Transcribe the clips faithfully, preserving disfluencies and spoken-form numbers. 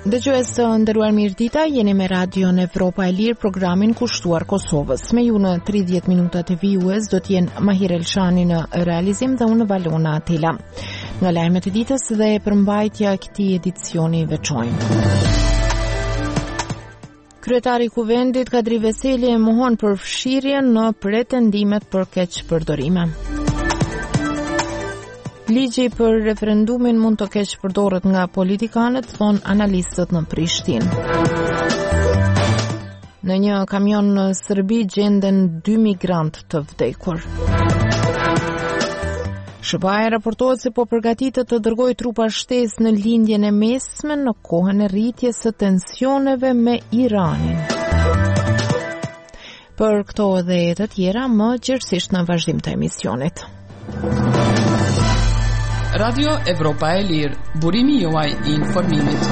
Dëgjues të nderuar mirëdita, jeni me Radion Evropa e Lirë, programin kushtuar Kosovës. Me ju në tridhjetë minutat e vijues do t'jenë Mahir Elshani në realizim dhe unë Valona Atila. Nga lajmet e ditës dhe përmbajtja këtij edicioni veçojnë. Kryetari i Kuvendit Kadri Veseli e mohon përfshirjen në pretendimet për keqpërdorime. Ligji për referendumin mund të keq përdoret nga politikanët, thon analistët në Prishtinë. Në një kamion në Serbi gjenden dy migrantë të vdekur. S B A raportohet se po përgatitet të dërgojë trupa shtesë në lindjen e mesme në kohën e rritjes së tensioneve me Iranin. Për këto dhe të tjera, më gjerësisht në vazhdim të emisionit. Radio Evropa e Lirë, burimi juaj i informimit.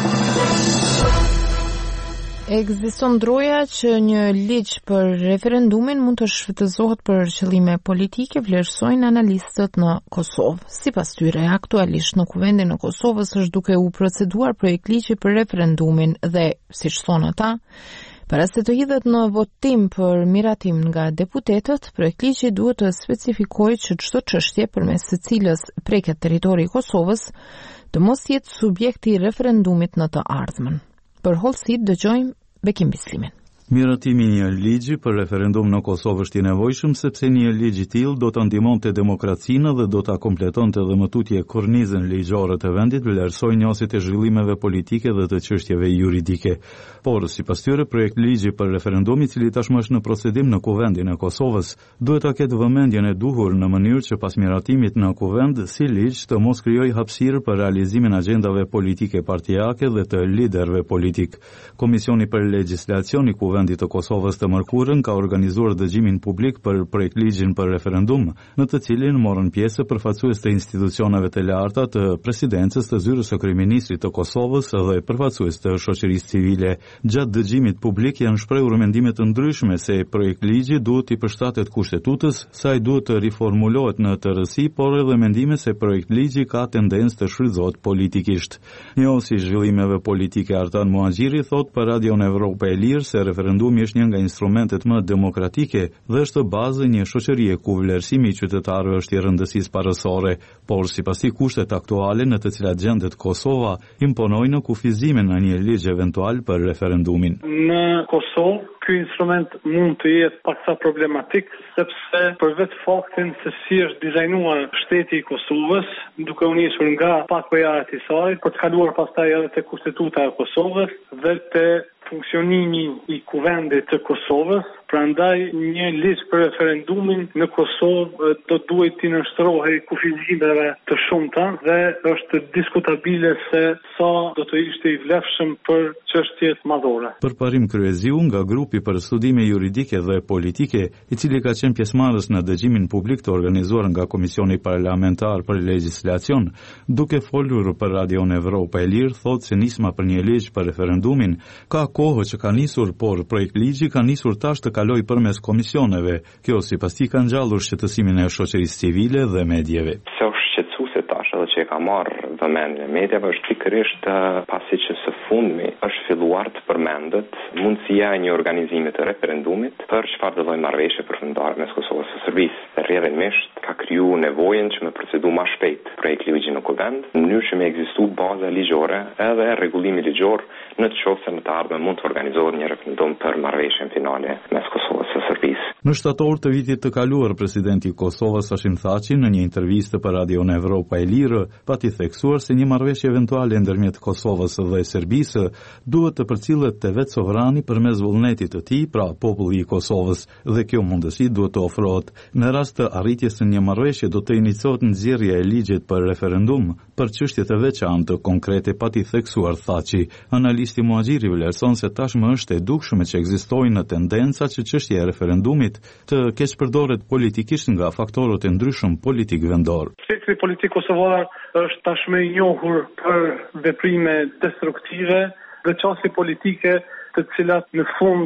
Ekziston ndroja që një ligj për referendumin mund të shfrytëzohet për qëllime politike, vlerësojnë analistët në Kosovë. Sipas tyre, aktualisht në Kuvendin e Kosovës është duke u proceduar projekt ligji për referendumin dhe, siç thonë ata, para se të hidhet në votim për miratim nga deputetët, projekt ligji duhet të specifikojë që çdo çështje përmes së cilës preket territori i Kosovës të mos jetë subjekti i referendumit në të ardhmen. Për hollësitë dëgjojmë Bekim Bislimin. Miratimi i një ligji për referendum në Kosovë është i nevojshëm sepse një ligj i tillë do të ndihmonte demokracinë dhe do ta kompletonte edhe më tutje kornizën ligjore të vendit, vlerësoi njohësit e zhvillimeve politike dhe të çështjeve juridike. Por sipas tyre, projekt ligji për referendum i cili tashmë është në procedim në Kuvendin e Kosovës, duhet ta ketë vëmendjen e duhur në mënyrë që pas miratimit në Kuvend si ligj të mos krijojë hapësirë për realizimin e agjendave politike partijake dhe të liderëve politik. Komisioni për legjislacion i Kuvendit të Kosovës të mërkurën ka organizuar dëgjimin publik për projekt ligjin për referendum, në të cilin morën pjesë përfaqësues të institucioneve të larta të presidencës, të zyrës së kryeministrit të Kosovës dhe përfaqësues të shoqërisë civile. Gjatë dëgjimit publik janë shprehur mendime të ndryshme se projekt ligji duhet i përshtatet kushtetutës, se ai duhet të riformulohet në tërësi, por edhe mendime se projekt ligji ka tendencë të shfrytëzohet politikisht. Njohësi i zhvillimeve politike Artan Muhaxhiri thot për Radion Evropa e Lirë se referendumi është një nga instrumentet më demokratike dhe është bazë një shoqërie ku vlerësimi i qytetarëve është i rëndësisë parësore, por sipas tij kushtet aktuale në të cilat gjendet Kosova imponojnë kufizimin në një ligj eventual për referendumin. Në Kosovë ky instrument mund të jetë paksa problematik sepse për vetë faktin se si është dizajnuar shteti i Kosovës, duke u nisur nga pakojat i saj, për të kaluar pastaj edhe te kushtetuta e Kosovës dhe te funksionimi i Kuvendit të Kosovës, prandaj një ligj për referendumin në Kosovë do duhet të nënshtrohej kufizimeve të shumta dhe është diskutabile se sa do të ishte i vlefshëm për çështjet madhore. Përparim Kryeziu nga grupi për studime juridike dhe politike, i cili ka qenë pjesëmarrës në dëgjimin publik të organizuar nga Komisioni Parlamentar për Legjislacion, duke folur për Radion Evropa e Lirë, thotë se nisma për një ligj për referendumin ka kohë që ka nisur, por projekt ligji ka nisur tash të kaloj përmes komisioneve. Kjo sipas tij ka ngjallur shqetësimin e shoqërisë civile dhe medjeve. Se është shqetësuese tash edhe që e ka marrë vëmendjen e medjave është pikërisht pasi që së fundmi është filluar të përmendet mundësia e një organizimi të referendumit për çfarë do lloj marrëveshje përfundimtare mes Kosovës së Serbisë. Rrjedhimisht ka kriju nevojën që me procedu më shpejt projekt ligji në Kuvend, në mënyrë që me ekzistu baza ligjore edhe rregullimi ligjor në të qoftë se në të ardhmen mund të organizohet një referendum për marrëveshjen finale mes Kosovës së Serbisë. Në shtator të vitit të kaluar, presidenti i Kosovës Hashim Thaçi në një intervistë për Radion Evropa e Lirë pati theksuar se një marrëveshje eventuale ndërmjet Kosovës dhe Serbisë duhet të përcillet te vetë sovrani përmes vullnetit të tij, pra populli i Kosovës, dhe kjo mundësi duhet të ofrohet. Në rast të arritjes së një marrëveshje do të inicijohet nxjerrja e ligjit për referendum për çështje të veçantë konkrete, pati theksuar Thaçi. Analisti Muhaxhiri vlerëson se tashmë është e dukshme që ekzistojnë tendenca që çështja e referendumit të keqpërdoret politikisht nga faktorët e ndryshëm politik vendor. Spekri politik kosovar është tashmë i njohur për veprime destruktive dhe çështje politike të cilat në fund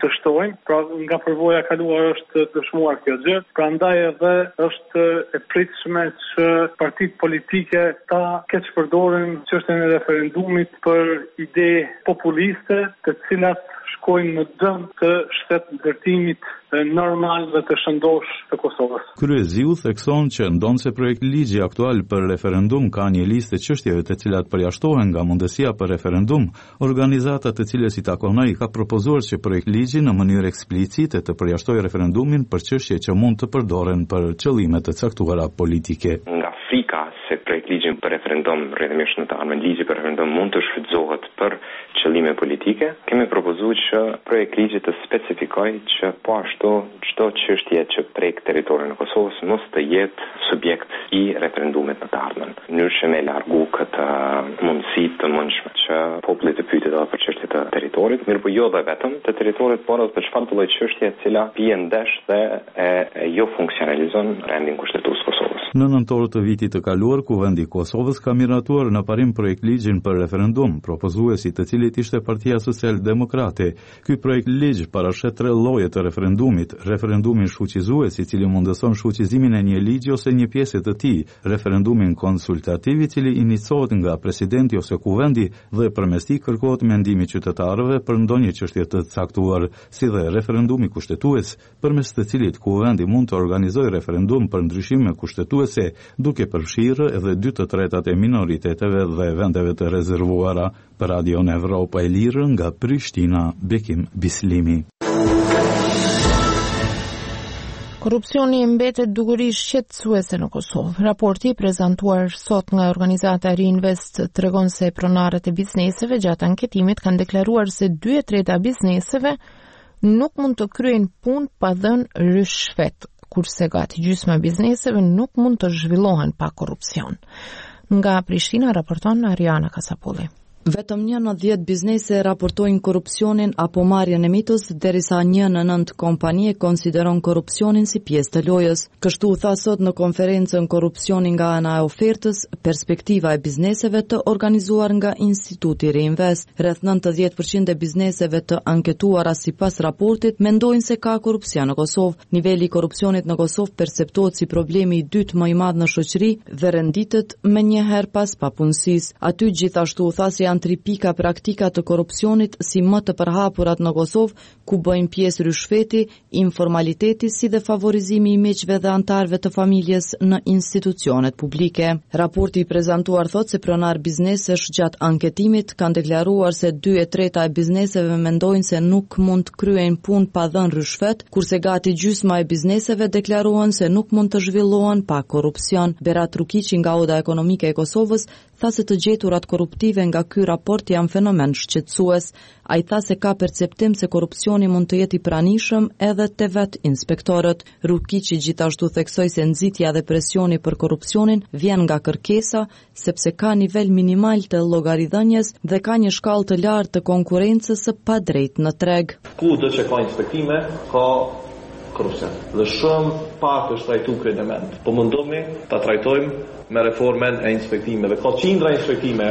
të shtojnë, pra nga përvoja kaluar është dëshmuar kjo gjë, prandaj edhe është e pritshme që partitë politike ta keq përdorin çështjen e referendumit për ide populiste, të cilat shkojnë në dëm të shtetëndërtimit normal dhe të shëndosh të Kosovës. Kryesiu thekson që ndonse projekt ligji aktual për referendum ka një listë çështjeve të cilat përjashtohen nga mundësia për referendum, organizata të cilës i takon ai ka propozuar që projekt ligji në mënyrë eksplicite të përjashtojë referendumin për çështje që mund të përdoren për qëllime të caktuara politike. Nga frika se projekt ligji për referendum, rrjedhimisht në të ardhmen ligji për referendum mund të shfrytëzohet për qëllime politike, kemi propozuar që projekt ligji të specifikojë që po ashtu çdo çështje që prek territorin e Kosovës mos të jetë subjekt i referendumit në të ardhmen. Në mënyrë që me largu këtë mundësi të mundshme që populli të pyetet edhe për çështje të territorit, mirë po jo dhe vetëm të territorit, por edhe për çfarë të lloj çështje e cila bie ndesh dhe e, e jo funksionalizon rendin kushtetues të Kosovës. Në nëntor të vitit të kaluar, Kuvendi i Kosovës ka miratuar në parim projekt ligjin për referendum, propozuesi të cilit ishte Partia Social-Demokrate. Ky projekt ligj parashet tre lloje të referendumit: referendumin shfuqizues, i cili mundëson shfuqizimin e një ligji ose një pjesë të tij, referendumin konsultativ, i cili iniciohet nga presidenti ose kuvendi dhe përmes tij kërkohet mendimi i qytetarëve për ndonjë çështje të caktuar, si dhe referendumi kushtetues, përmes të cilit kuvendi mund të organizojë referendum për ndryshime kushtetuese, duke përfshirë edhe dy të tretat e minoriteteve dhe vendeve të rezervuara. Për Radion Evropa e Lirë nga Prishtina, Bekim Bislimi. Korrupsioni mbetet dukurisht shqetësuese në Kosovë. Raporti i prezantuar sot nga organizata Reinvest tregon se pronarët e bizneseve gjatë anketimit kanë deklaruar se dy e treta bizneseve nuk mund të kryejnë punë pa dhënë rishfet, kurse gati gjysma bizneseve nuk mund të zhvillohen pa korrupsion. Nga Prishtina raporton Ariana Kasapulli. Vetëm një në dhjetë biznese raportojnë korrupsionin apo marrjen e mitës, derisa një në nëntë kompani e konsideron korrupsionin si pjesë të lojës. Kështu tha sot në konferencën Korrupsioni nga ana e ofertës, perspektiva e bizneseve të organizuar nga Instituti Reinvest. Rreth nëntëdhjetë përqind e bizneseve të anketuara sipas raportit mendojnë se ka korrupsion në Kosovë. Niveli i korrupsionit në Kosovë perceptohet si problemi i dytë më i madh në shoqëri dhe renditet më njëherë pas papunësisë. Aty gjithashtu tha se tri pika praktika të korrupsionit si më të përhapurat në Kosovë, ku bëjnë pjesë rishfeti, informaliteti si dhe favorizimi i miqve dhe antarëve të familjes në institucionet publike. Raporti i prezantuar thot se pronar biznesesh gjatë anketimit kanë deklaruar se dy e treta e bizneseve mendojnë se nuk mund të kryejnë punë pa dhënë rishfet, kurse gati gjysma e bizneseve deklaruan se nuk mund të zhvillohen pa korrupsion. Berat Rukiqi nga Oda Ekonomike e Kosovës tha se të gjeturat korruptive nga ky raport janë fenomen shqetësues. Ai tha se ka perceptim se korrupsioni mund të jetë i pranishëm edhe te vet inspektorët. Rukiqi gjithashtu theksoi se nxitja dhe presioni për korrupsionin vjen nga kërkesa, sepse ka nivel minimal të llogaridhënies dhe ka një shkallë të lartë të konkurrencës së padrejtë në treg. Kudo që ka inspektime, ka korrupsion. Dhe shumë pak është trajtuar kreditement. Po mundohemi ta trajtojmë me reformën e inspektimeve. Ka qindra inspektime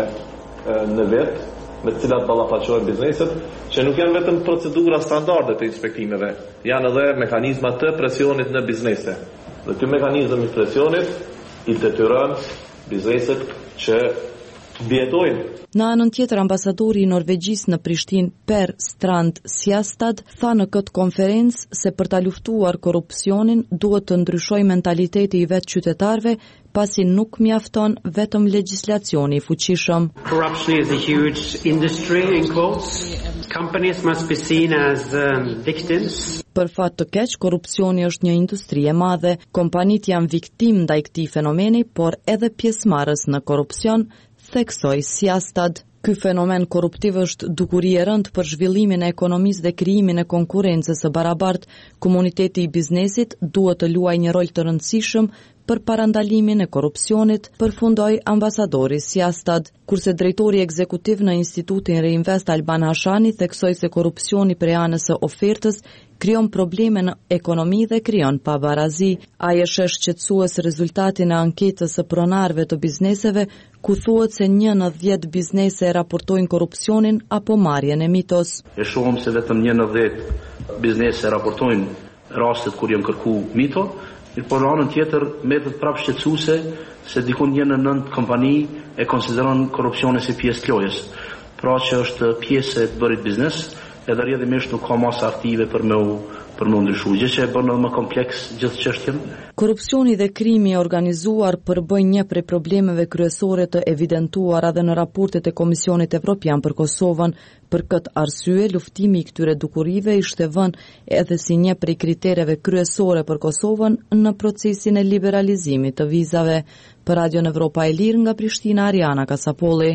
në vit, me të cilat ballafaqohen bizneset, që nuk janë vetëm procedura standarde të inspektimeve, janë edhe mekanizma të presionit në biznese. Dhe ky mekanizëm i presionit i detyron bizneset që bjetojnë. Në anën tjetër, ambasadori i Norvegjisë në Prishtinë, Per Strand Sjastad, tha në këtë konferencë se për ta luftuar korrupsionin duhet të ndryshojë mentaliteti i vetë qytetarëve, pasi nuk mjafton vetëm legjislacioni i fuqishëm. Corruption is a huge industry in quotes. Companies must be seen as um, victims. Për fat të keq, korrupsioni është një industri e madhe. Kompanitë janë viktimë ndaj këtij fenomeni, por edhe pjesëmarrës në korrupsion, theksoi Sjastad. Ky fenomen korruptiv është dukuri e rëndë për zhvillimin e ekonomisë dhe krijimin e konkurrencës së barabartë. Komuniteti i biznesit duhet të luajë një rol të rëndësishëm për parandalimin e korrupsionit, përfundoi ambasadori Siastad, kurse drejtori ekzekutiv në Institutin Reinvest Alban Hashani theksoi se korrupsioni prej anës së ofertës krijon probleme në ekonomi dhe krijon pabarazi. Ai e sheh shqetësues rezultatin e anketës së pronarëve të bizneseve, ku thuhet se një në dhjetë biznese raportojnë korrupsionin apo marrjen e mitos. E shohim se vetëm një në dhjetë biznese raportojnë rastet kur janë kërku mito, por në anën tjetër mbetet prapë shqetësuese se diku një në nëntë kompani e konsideron korrupsionin si pjesë të lojës, pra që është pjesë e të bërit biznes, edhe rrjedhimisht nuk ka masa aktive për me u për më ndryshu, gjë që e bën edhe më kompleks gjithë çështjen. Korrupsioni dhe krimi i organizuar përbëjnë një prej problemeve kryesore të evidentuara edhe në raportet e Komisionit Evropian për Kosovën. Për këtë arsye, luftimi i këtyre dukurive ishte vënë edhe si një prej kritereve kryesore për Kosovën në procesin e liberalizimit të vizave. Për Radio Evropa e Lirë nga Prishtina, Ariana Kasapolli.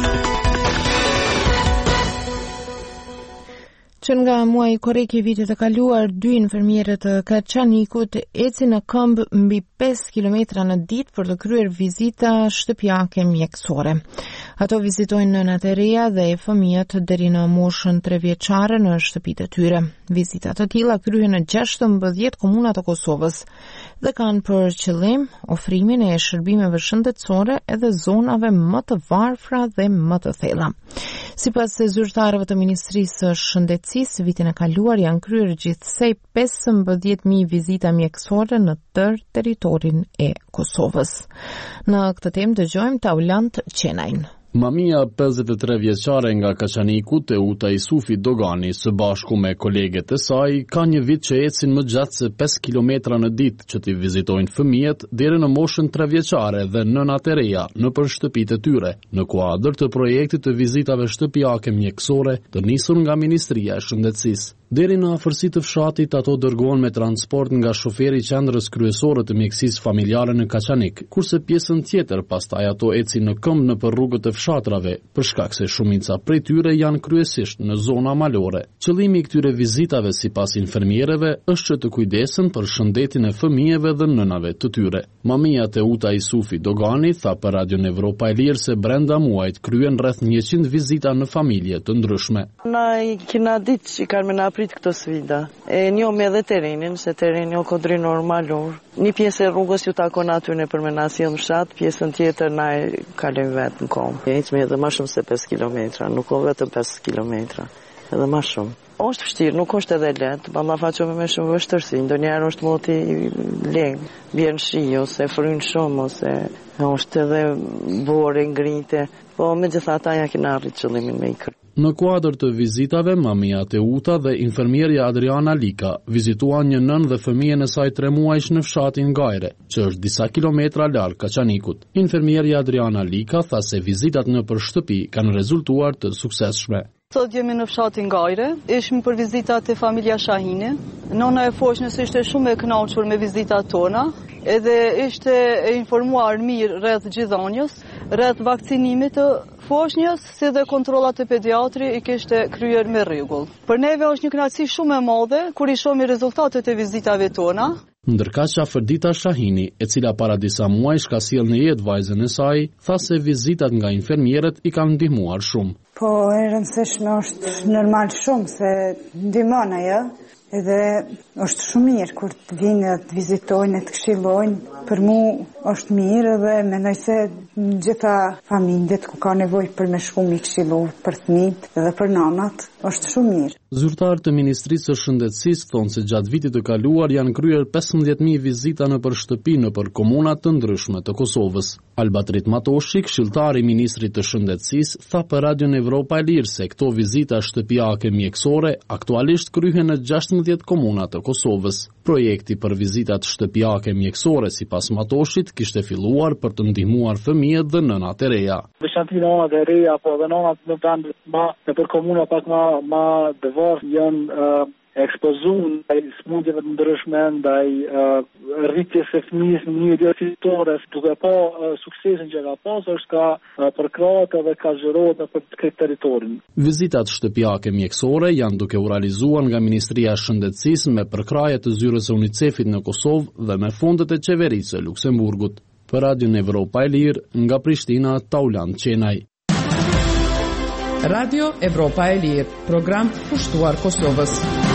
Që nga muaji korrek i vitit të kaluar, dy infermierët të Kaçanikut ecin në këmbë mbi pesë kilometra në ditë për të kryer vizita shtëpiake mjekësore. Ato vizitojnë nënat e reja dhe e fëmijët deri në moshën tre vjeçare në shtëpitë e tyre. Vizitat të tilla kryhen në gjashtëmbëdhjetë komuna të Kosovës dhe kanë për qëllim ofrimin e shërbimeve shëndetësore edhe zonave më të varfra dhe më të thella. Sipas zyrtarëve të Ministrisë së Shëndetësisë, vitin e kaluar janë kryer gjithsej pesëmbëdhjetë mijë vizita mjekësore në tërë territorin e Kosovës. Në këtë temë dëgjojmë Taulant Qenajn. Mamia pesëdhjetë e tre vjeçare nga Kaçaniku, Teuta Isufi Dogani, së bashku me koleget e saj, ka një vit që ecin më gjatë se pesë kilometra në ditë që t'i vizitojnë fëmijët deri në moshën tre vjeçare dhe nënat e reja nëpër shtëpitë e tyre, në kuadër të projektit të vizitave shtëpiake mjekësore të nisur nga Ministria e Shëndetësisë. Deri në afërsi të fshatit ato dërgohen me transport nga shoferi i qendrës kryesore të mjekësisë familjare në Kaçanik, kurse pjesën tjetër pastaj ato ecin në këmbë nëpër rrugët e fshatrave, për shkak se shumica prej tyre janë kryesisht në zona malore. Qëllimi i këtyre vizitave sipas infermierëve është që të kujdesen për shëndetin e fëmijëve dhe nënave të tyre. Mamia Teuta Isufi Dogani tha për Radio Evropa e Lirë se brenda muajit kryen rreth njëqind vizita në familje të ndryshme. Na i kena ditë që kanë me na prit këto sfida. E njohim edhe terrenin, se terreni o kodri normalor. Një pjesë e rrugës ju takon aty në për me na sjell në fshat, pjesën tjetër na e kalojmë vetë në kom. Ecmi edhe më shumë se pesë kilometra, nuk o vetëm pesë kilometra, edhe më shumë. Është vështirë, nuk është edhe lehtë, ballafaqohemi me shumë vështirësi, ndonjëherë është moti lehtë, bjen shi ose fryn shumë ose është edhe borë ngrite, po megjithatë ja kena arritur qëllimin me ikër. Në kuadër të vizitave, mamia Teuta dhe infermierja Adriana Lika vizituan një nën dhe fëmijën e saj tre muajsh në fshatin Gajre, që është disa kilometra larg Kaçanikut. Infermierja Adriana Lika tha se vizitat nëpër shtëpi kanë rezultuar të suksesshme. Sot jemi në fshatin Gajre, ishim për vizitat e familja Shahini. Nona e Foshnjës ishte shumë e kënaqur me vizitat tona, edhe ishte e informuar mirë rreth gjithënjës, rreth vaksinimit të Foshnjës, si dhe kontrollat e pediatri i kishte kryer me rregull. Për neve është një kënaqësi shumë e madhe kur i shohim rezultatet e vizitave tona. Ndërka që Afërdita Shahini, e cila para disa muajsh ka sjellë në jetë vajzën e saj, tha se vizitat nga infermierët i kanë ndihmuar shumë. Po e rëndësishme është normal shumë se ndihmon ajo, edhe është shumë mirë kur të vinë të vizitojnë, të këshillojnë. Për mu është mirë dhe mendoj se në gjitha familjet ku ka nevojë për me shku mi këshillu për fëmijët dhe për nanat, është shumë mirë. Zyrtar të Ministrisë së Shëndetësisë thonë se gjatë vitit të kaluar janë kryer pesëmbëdhjetë mijë vizita nëpër shtëpi nëpër komuna të ndryshme të Kosovës. Albatrit Matoshi, këshilltari i Ministrit të Shëndetësisë, tha për Radio Evropa e Lirë se këto vizita shtëpiake mjekësore aktualisht kryhen në gjashtëmbëdhjetë komuna të Kosovës. Projekti për vizitat shtëpiake mjekësore sipas Matoshit kishte filluar për të ndihmuar fëmijët dhe nënat e reja. Veçanti nënat e reja, po dhe nënat në vend më nëpër komuna pak më më devar janë uh, ekspozuar ndaj smundjeve të ndryshme, ndaj uh, rritjes së fëmijës në mënyrë fitore, duke pa uh, suksesin që ka pas, është ka uh, përkrahët dhe ka zhërohet në për këtë territorin. Vizitat shtëpiake mjekësore janë duke u realizuar nga Ministria e Shëndetësisë me përkrahje të zyrës së UNICEF-it në Kosovë dhe me fondet e qeverisë së Luksemburgut. Për Radion Evropa e Lirë, nga Prishtina, Tauland Qenaj. Radio Evropa e Lirë, program pushtuar Kosovës.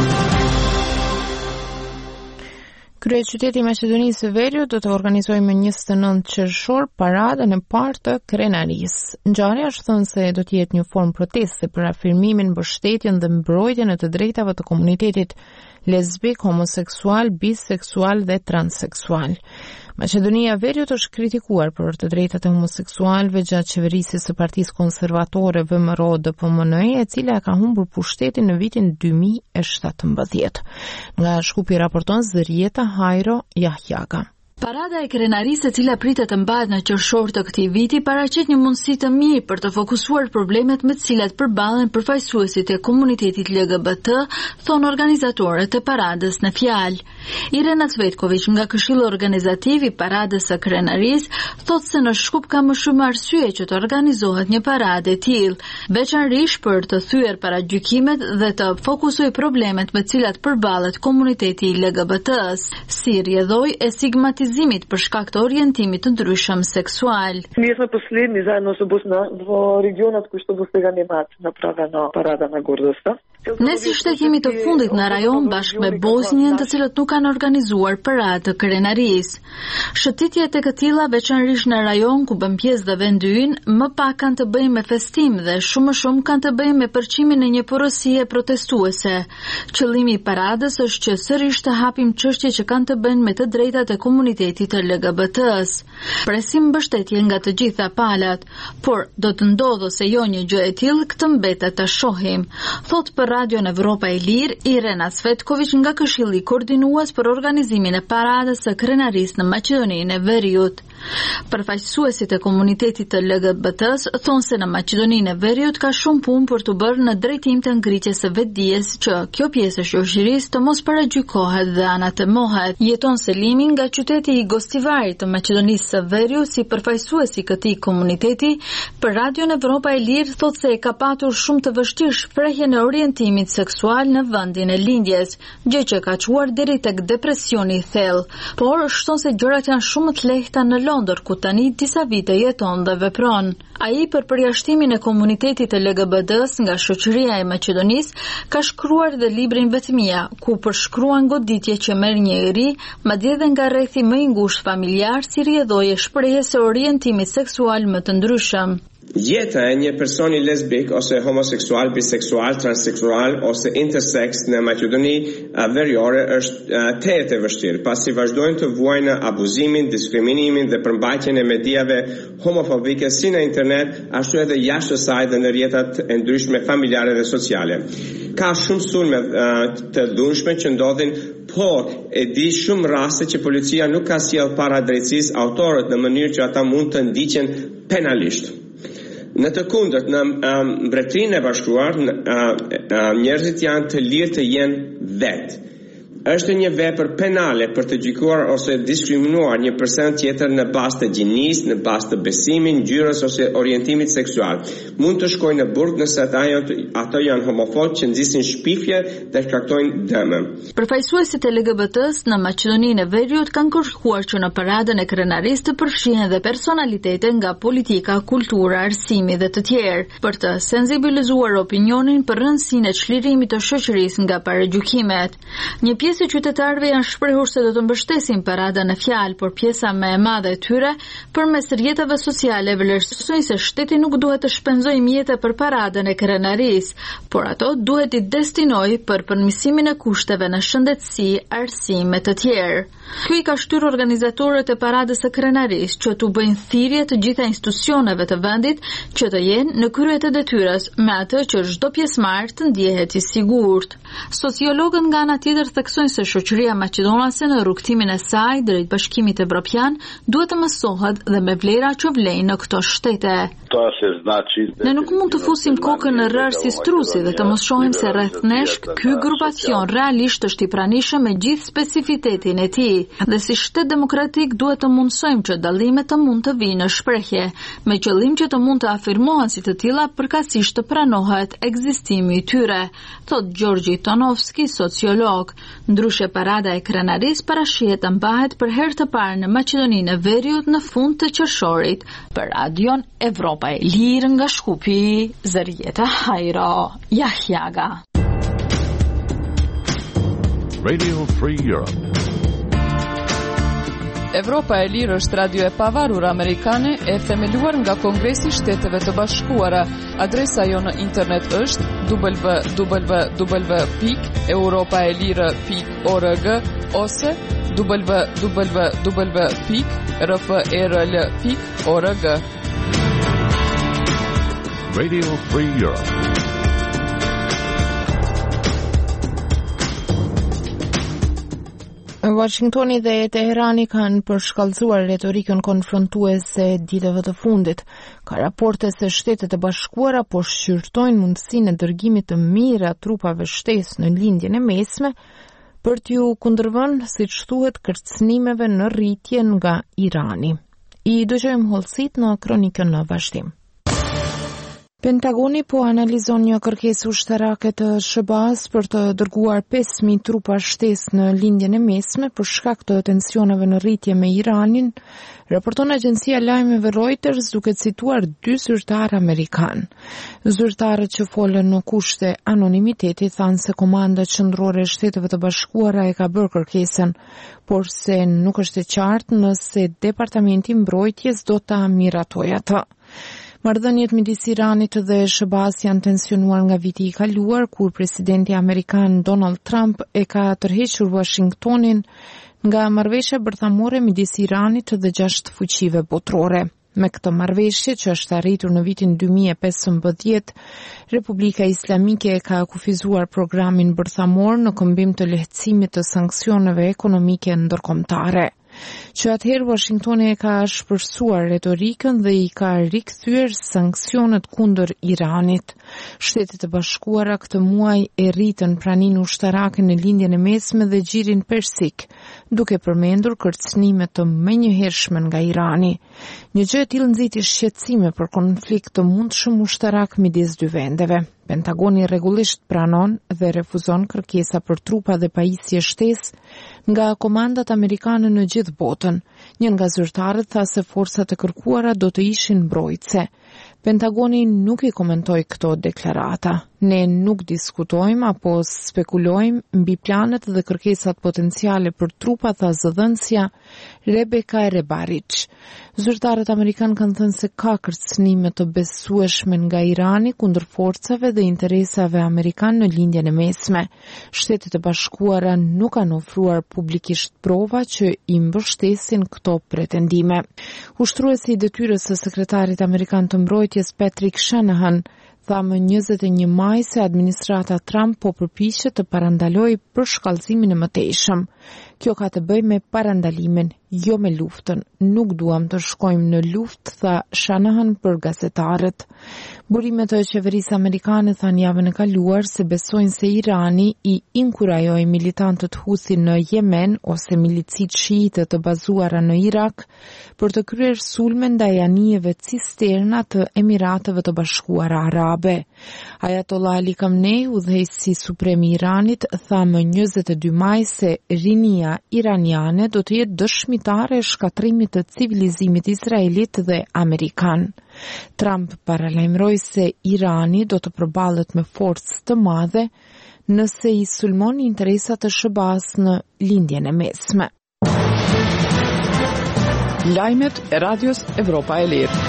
Kryeqyteti i Maqedonisë së Veriut do të organizojë më njëzet e nëntë qershor paradën e parë të krenarisë. Ngjarja është thënë se do të jetë një formë proteste për afirmimin, mbështetjen dhe mbrojtjen e të drejtave të komunitetit lesbik, homoseksual, biseksual dhe transseksual. Maqedonia e Veriut është kritikuar për të drejtat e homoseksualëve gjatë qeverisjes së Partisë Konservatore V M R O D P M N, e cila ka humbur pushtetin në vitin dy mijë e shtatëmbëdhjetë. Nga Shkupi raporton Zërieta Hajro Jahjaga. Parada e krenarisë e cila pritet të mbahet në qershor të këtij viti paraqet një mundësi të mirë për të fokusuar problemet me të cilat përballen përfaqësuesit e komunitetit L G B T, thonë organizatorët e paradës në fjalë. Irena Cvetković nga Këshilli Organizativ i Paradës së Krenarisë thotë se në Shkup ka më shumë arsye që të organizohet një paradë e tillë, veçanërisht për të thyer paragjykimet dhe të fokusojë problemet me të cilat përballet komuniteti i L G B T-s, si rrjedhoj e stigmatizimit për shkak të orientimit të ndryshëm seksual. Ние сме последни заедно со Босна во регионот кој што го сега немаат направена парада на гордоста. Ne si shtet jemi të fundit në rajon bashkë me Bosnjën, të cilët nuk kanë organizuar paradë të krenarisë. Shëtitjet e këtilla, veçanërisht në rajon ku bën pjesë dhe vendi ynë, më pak kanë të bëjnë me festim dhe shumë më shumë kanë të bëjnë me përqimin e një porosie protestuese. Qëllimi i paradës është që sërish të hapim çështje që kanë të bëjnë me të drejtat e komunitetit të L G B T-s. Presim mbështetje nga të gjitha palat, por do të ndodhë ose jo një gjë e tillë, këtë mbetet ta shohim, thot për Radio në Evropa e Lirë, Irena Cvetković nga Këshilli Koordinues për organizimin e paradës së krenarisë në Maqedoninë e Veriut. Përfaqësuesit e komunitetit të L G B T-s thonë se në Maqedoninë e Veriut ka shumë punë për të bërë në drejtim të ngritjes së vetdijes që kjo pjesë e shoqërisë të mos paragjykohet dhe anatemohet. Jeton Selimi nga qyteti i Gostivarit të Maqedonisë së Veriut si përfaqësues i këtij komuniteti për Radio në Evropa e Lirë thotë se e ka patur shumë të vështirë shprehjen e orientimit seksual në vendin e lindjes, gjë që ka çuar deri tek depresioni i thellë, por shton se gjërat janë shumë të lehta në Londër, ku tani disa vite jeton dhe vepron. Ai për përjashtimin e komunitetit të L G B T-s nga shoqëria e Maqedonisë ka shkruar dhe librin Vetmia, ku përshkruan goditje që merr njëri, madje edhe nga rrethi më i ngushtë familjar si rrjedhoi e shprehjes së orientimit seksual më të ndryshëm. Jeta e një personi lesbik ose homoseksual, biseksual, transseksual ose intersex në Maqedoni Veriore është tejet e vështirë, pasi vazhdojnë të vuajnë abuzimin, diskriminimin dhe përmbajtjen e mediave homofobike si në internet, ashtu edhe jashtë saj dhe në rrjetet e ndryshme familjare dhe sociale. Ka shumë sulme të dhunshme që ndodhin, por e di shumë raste që policia nuk ka sjell para drejtësisë autorët në mënyrë që ata mund të ndiqen penalisht. Në të kundërt, në um, Mbretërinë e Bashkuar, uh, uh, njerëzit janë të lirë të jenë vetë. Është një vepër penale për të gjykuar ose diskriminuar një person tjetër në bazë të gjinisë, në bazë të besimit, ngjyrës ose orientimit seksual. Mund të shkojnë në burg nëse ata janë ato janë homofobë që nxisin shpifje dhe shkaktojnë dëmë. Përfaqësuesit e L G B T-s në Maqedoninë e Veriut kanë kërkuar që në paradën e krenarisë të përfshihen dhe personalitete nga politika, kultura, arsimi dhe të tjerë, për të sensibilizuar opinionin për rëndësinë e çlirimit të shoqërisë nga paragjykimet. Një pjesë e qytetarëve janë shprehur se do të mbështesin paradën në fjalë, por pjesa më e madhe e tyre përmes rrjeteve sociale vlerësojnë se shteti nuk duhet të shpenzojë mjete për paradën e krenarisë, por ato duhet i destinojë për përmirësimin e kushteve në shëndetësi, arsim e të tjerë. Ky i ka shtyrë organizatorët e paradës së krenarisë që t'u bëjnë thirrje të gjitha institucioneve të vendit që të jenë në krye të detyrës, me atë që çdo pjesëmarrës të ndihet i sigurt. Sociologët nga ana tjetër theksojnë se shoqëria maqedonase në rrugtimin e saj drejt Bashkimit Evropian duhet të mësohet dhe me vlera që vlejnë në këto shtete. Ne nuk mund të fusim kokën në rrër si strusi dhe të mos shohim se rreth nesh ky grupacion realisht është i pranishëm me gjithë specifitetin e tij. Dhe si shtet demokratik duhet të mundsojmë që dallimet të mund të vijnë në shprehje, me qëllim që të mund të afirmohen si të tilla përkatësisht të pranohet ekzistimi i tyre, thot Gjorgji Tonovski, sociolog. Ndryshe parada e krenarisë parashihet të mbahet për herë të parë në Maqedoninë e Veriut në fund të qershorit. Për Radion Evropa e Lirë nga Shkupi, Zërjeta Hajro, Jahjaga. Radio Free Europe. Evropa e Lirë është radio e pavarur amerikane e themeluar nga Kongresi i Shteteve të Bashkuara. Adresa jo në internet është w w w pikë europaelire pikë org ose w w w pikë r f r l pikë org. Radio Free Europe. Washingtoni dhe Teherani kanë përshkallëzuar retorikën konfrontuese ditëve të fundit. Ka raporte se Shtetet e Bashkuara po shqyrtojnë mundësinë e dërgimit të mira trupave shtesë në lindjen e mesme për t'ju kundërvënë, siç thuhet, kërcënimeve në rritje nga Irani. I dëgjojmë hollësit në kronikën në vazhdim. Pentagoni po analizon një kërkesë ushtarake të S B A-s për të dërguar pesë mijë trupa shtesë në lindjen e mesme për shkak të tensioneve në rritje me Iranin, raporton agjencia lajmeve Reuters duke cituar dy zyrtarë amerikan. Zyrtarët që folën në kushte anonimiteti thanë se Komanda Qendrore e Shteteve të Bashkuara e ka bërë kërkesën, por se nuk është e qartë nëse Departamenti i Mbrojtjes do ta miratojë atë. Marrëdhëniet midis Iranit dhe S B A-s janë tensionuar nga viti i kaluar, kur presidenti amerikan Donald Trump e ka tërhequr Washingtonin nga marrëveshja bërthamore midis Iranit dhe gjashtë fuqive botërore. Me këtë marrëveshje, që është arritur në vitin dy mijë e pesëmbëdhjetë, Republika Islamike e ka kufizuar programin bërthamor në këmbim të lehtësimit të sanksioneve ekonomike ndërkombëtare. Që atëherë Washingtoni e ka shpërsuar retorikën dhe i ka rikthyer sanksionet kundër Iranit. Shtetet e Bashkuara këtë muaj e rritën praninë ushtarake në lindjen e mesme dhe Gjirin Persik, duke përmendur kërcënime të menjëhershme nga Irani. Një gjë e tillë nxiti shqetësime për konflikt të mundshëm ushtarak midis dy vendeve. Pentagoni rregullisht pranon dhe refuzon kërkesa për trupa dhe pajisje shtesë nga komandat amerikane në gjithë botën. Një nga zyrtarët tha se forcat e kërkuara do të ishin mbrojtëse. Pentagoni nuk i komentoi këto deklarata. Ne nuk diskutojmë apo spekulojmë mbi planet dhe kërkesat potenciale për trupa, tha zëdhënësja Rebecca Rebaric. Zyrtarët amerikanë kanë thënë se ka kërcënime të besueshme nga Irani kundër forcave dhe interesave amerikanë në lindjen e mesme. Shtetet e Bashkuara nuk kanë ofruar publikisht prova që i mbështesin këto pretendime. Ushtruesi i detyrës së sekretarit amerikan të mbrojtjes Patrick Shanahan tha më njëzet e një maj se administrata Trump po përpiqet të parandalojë përshkallëzimin e mëtejshëm. Kjo ka të bëjë me parandalimin, jo me luftën. Nuk duam të shkojmë në luftë, tha Shanahan për gazetarët. Burimet e qeverisë amerikane thanë javën e kaluar se besojnë se Irani i inkurajoi militantët Houthi në Yemen ose milicit shiite të bazuara në Irak për të kryer sulme ndaj anijeve cisterna të Emirateve të Bashkuara Arabe. Ayatollah Ali Khamenei, udhëheqësi suprem i Iranit, tha më njëzet e dy maj se rinia iraniane do të jetë dëshmitare e shkatrimit të civilizimit izraelit dhe amerikan. Trump paralajmëroi se Irani do të përballet me forcë të madhe nëse i sulmon interesat e S B A-s në lindjen e mesme. Lajmet e Radios Evropa e Lirë.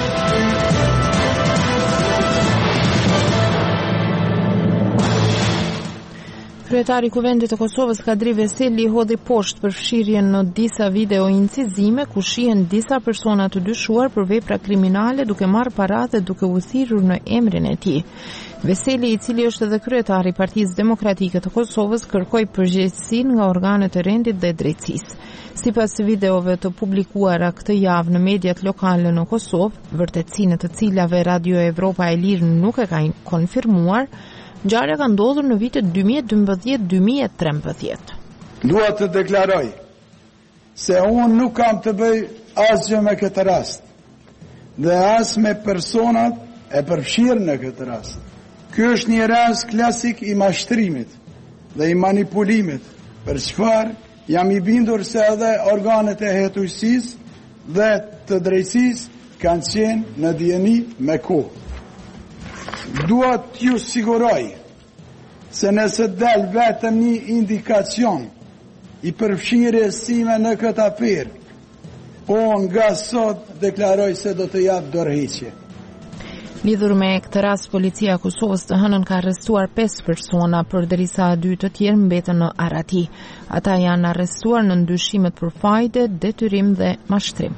Kryetari i Kuvendit të Kosovës Kadri Veseli hodhi poshtë për fshirjen në disa video incizime ku shihen disa persona të dyshuar për vepra kriminale duke marrë para dhe duke u thirrur në emrin e tij. Veseli, i cili është edhe kryetari i Partisë Demokratike të Kosovës, kërkoi përgjegjësinë nga organet e rendit dhe drejtësisë. Sipas videove të publikuara këtë javë në mediat lokale në Kosovë, vërtetësinë të cilave Radio Evropa e Lirë nuk e ka konfirmuar, ngjarja ka ndodhur në vitet dy mijë e dymbëdhjetë dy mijë e trembëdhjetë. Dua të deklaroj se unë nuk kam të bëj asgjë me këtë rast dhe as me personat e përfshirë në këtë rast. Ky është një rast klasik i mashtrimit dhe i manipulimit, për çfarë jam i bindur se edhe organet e hetuesisë dhe të drejtësisë kanë qenë në dijeni me kohë. Dua t'ju siguroj se nëse del vetëm një indikacion i përfshirjes time në këtë aferë, unë nga sot deklaroj se do të jap dorëheqje. Lidhur me këtë rast, policia e Kosovës të hënën ka arrestuar pesë persona, përderisa dy të tjerë mbeten në arreti. Ata janë arrestuar në ndyshimet për fajde, detyrim dhe mashtrim.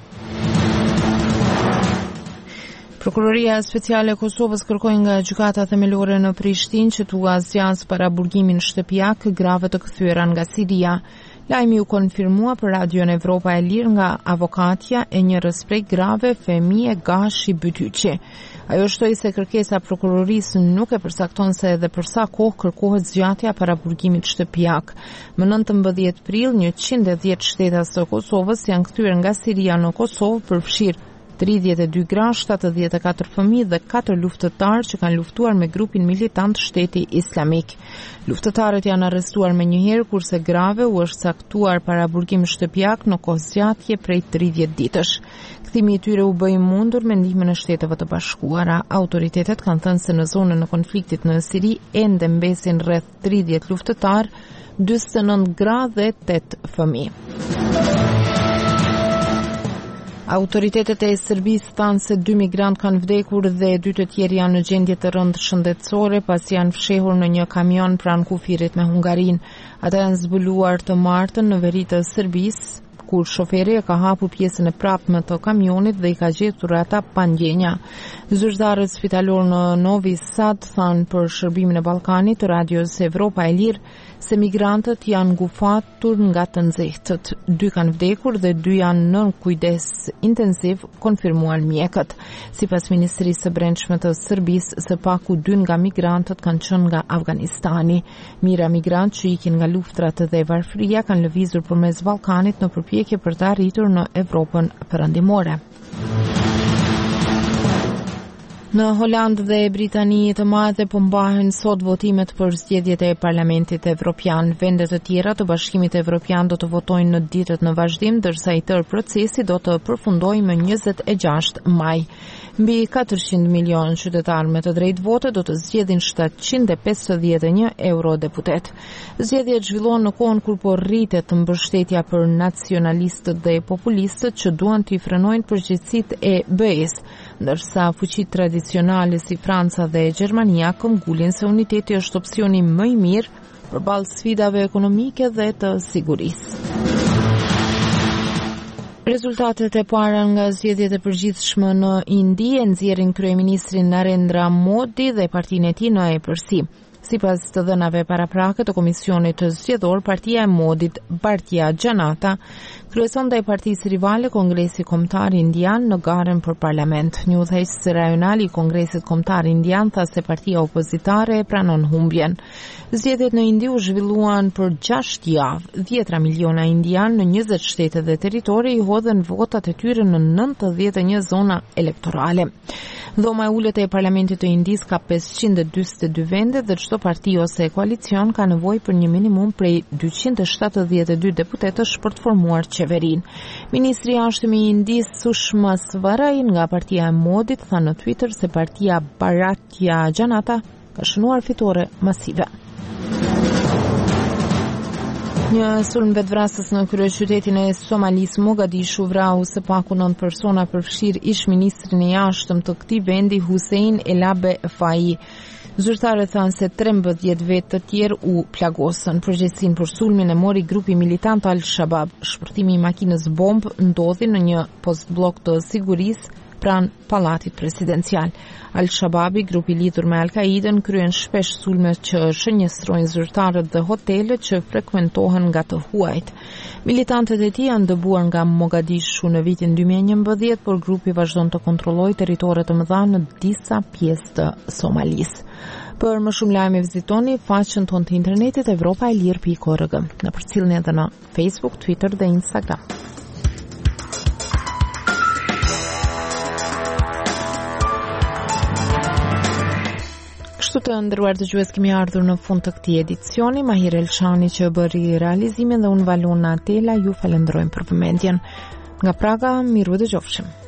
Prokuroria Speciale e Kosovës kërkoi nga gjykata themelore në Prishtinë që t'u zgjas paraburgimin shtëpiak grave të kthyer nga Siria. Lajmi u konfirmua për Radion Evropa e Lirë nga avokatja e njërës prej grave, Femije Gashi Bytyqi. Ajo shtoi se kërkesa prokurorisë nuk e përsakton se edhe për sa kohë kërkohet zgjatja paraburgimit shtëpiak. Më nëntëmbëdhjetë prill, njëqind e dhjetë shtetas të Kosovës janë kthyer nga Siria në Kosovë, përfshirë tridhjetë e dy gra, shtatëdhjetë e katër fëmijë dhe katër luftëtarë që kanë luftuar me grupin militant Shteti Islamik. Luftëtarët janë arrestuar me njëherë, kurse grave u është caktuar paraburgim shtëpiak në kohë zgjatje prej tridhjetë ditësh. Kthimi i tyre u bë i mundur me ndihmën e Shteteve të Bashkuara. Autoritetet kanë thënë se në zonën e konfliktit në Siri ende mbesin rreth tridhjetë luftëtarë, dyzet e nëntë gra dhe tetë fëmijë. Autoritetet e Serbisë thanë se dy migrant kanë vdekur dhe dy të tjerë janë në gjendje të rëndë shëndetësore pasi janë fshehur në një kamion pranë kufirit me Hungarinë. Ata janë zbuluar të martën në veri të Serbisë, kur shoferi e ka hapur pjesën e prapme të kamionit dhe i ka gjetur ata pa ndjenja. Zyrtarët spitalor në Novi Sad thanë për shërbimin e Ballkanit të Radios Evropa e Lirë se migrantët janë ngufatur nga të nxehtët. Dy kanë vdekur dhe dy janë në kujdes intensiv, konfirmuan mjekët. Sipas Ministrisë së Brendshme të Serbisë, së paku dy nga migrantët kanë qenë nga Afganistani. Mira migrantë që ikin nga luftrat dhe varfëria kanë lëvizur përmes Ballkanit në përpjekje për të arritur në Evropën perëndimore. Në Holandë dhe Britani të Madhe po mbahen sot votimet për zgjedhjet e Parlamentit Evropian. Vende të tjera të Bashkimit Evropian do të votojnë në ditët në vazhdim, ndërsa i tërë procesi do të përfundojë më njëzet e gjashtë maj. Mbi katërqind milion qytetarë me të drejtë vote do të zgjedhin shtatëqind e pesëdhjetë e një eurodeputet. Zgjedhjet zhvillohen në kohën kur po rritet mbështetja për nacionalistët dhe populistët që duan t'i frenojnë përgjegjësitë e B E-s, ndërsa fuqitë tradicionale si Franca dhe Gjermania këmbgulin se uniteti është opsioni më i mirë përballë sfidave ekonomike dhe të sigurisë. Rezultatet e para nga zgjedhjet e përgjithshme në Indi e nxjerrin kryeministrin Narendra Modi dhe partinë e tij në epërsi. Sipas të dhënave paraprake të komisionit të zgjedhor, partia e Modit, Bharatiya Janata, kryeson ndaj partisë rivale Kongresi Kombëtar Indian në garën për parlament. Një udhëheqës rajonal i Kongresit Kombëtar Indian tha se partia opozitare e pranon humbjen. Zgjedhjet në Indi u zhvilluan për gjashtë javë. dhjetra miliona indian në njëzet shtete dhe territori i hodhen votat e tyre në nëntëdhjetë e një zona elektorale. Dhoma e ulët e parlamentit të Indis ka pesëqind e dyzet e dy vende dhe çdo parti ose koalicion ka nevojë për një minimum prej dyqind e shtatëdhjetë e dy deputetësh për të formuar qeverinë. Ministri i Jashtëm i Indis, Sushma Swaraj, nga partia e Modit, tha në Twitter se partia Bharatiya Janata ka shënuar fitore masive. Një sulm vetvrasës në kryeqytetin e Somalis, Mogadishu, vrau së paku nëntë persona, përfshirë ish ministrin e jashtëm të këtij vendi, Hussein Elabe Fai. Zyrtarët thanë se trembëdhjetë vetë të tjerë u plagosën. Përgjegjësinë për sulmin e mori grupi militant Al-Shabab. Shpërtimi i makinës bomb ndodhi në një postblok të sigurisë pranë pallatit presidencial. Al-Shababi, grupi lidhur me Al-Qaiden, kryen shpesh sulme që shënjestrojnë zyrtarët dhe hotelet që frekuentohen nga të huajt. Militantët e tij janë dëbuar nga Mogadishu në vitin dy mijë e njëmbëdhjetë, por grupi vazhdon të kontrollojë territore të mëdha në disa pjesë të Somalisë. Për më shumë lajme vizitoni faqen tonë të internetit evropa e lirë pikë org. Na përcjellni edhe në Facebook, Twitter dhe Instagram. Kështu të ndëruar dëgjues, kemi ardhur në fund të këtij edicioni. Mahir Elshani që bëri realizimin dhe unë Valona Atela ju falenderojmë për vëmendjen. Nga Praga, miru dëgjofshim.